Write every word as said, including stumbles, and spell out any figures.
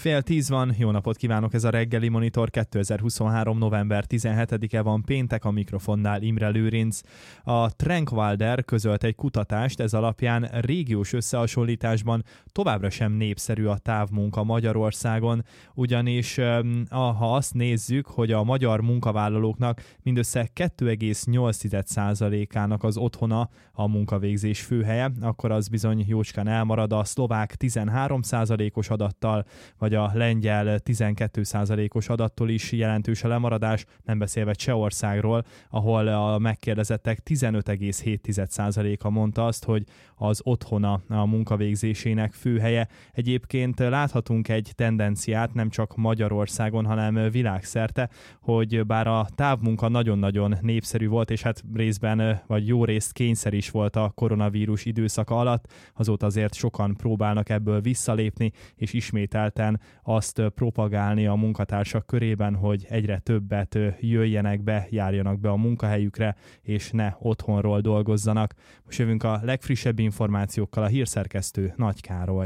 Fél tíz van, jó napot kívánok, ez a reggeli Monitor, kétezer-huszonhárom. november tizenhetedike van, péntek, a mikrofonnál Imre Lőrinc. A Tranquilder közölt egy kutatást, ez alapján régiós összehasonlításban továbbra sem népszerű a távmunka Magyarországon, ugyanis ha azt nézzük, hogy a magyar munkavállalóknak mindössze kettő egész nyolc százalékának az otthona a munkavégzés főhelye, akkor az bizony jócskán elmarad a szlovák tizenhárom százalékos adattal, vagy a lengyel tizenkét százalékos adattól is jelentős a lemaradás, nem beszélve Csehországról, ahol a megkérdezettek tizenöt egész hét százaléka mondta azt, hogy az otthona a munkavégzésének főhelye. Egyébként láthatunk egy tendenciát nem csak Magyarországon, hanem világszerte, hogy bár a távmunka nagyon-nagyon népszerű volt, és hát részben, vagy jó részt kényszer is volt a koronavírus időszaka alatt, azóta azért sokan próbálnak ebből visszalépni, és ismételten azt propagálni a munkatársak körében, hogy egyre többet jöjjenek be, járjanak be a munkahelyükre, és ne otthonról dolgozzanak. Most jövünk a legfrissebb információkkal, a hírszerkesztő Nagy Károly.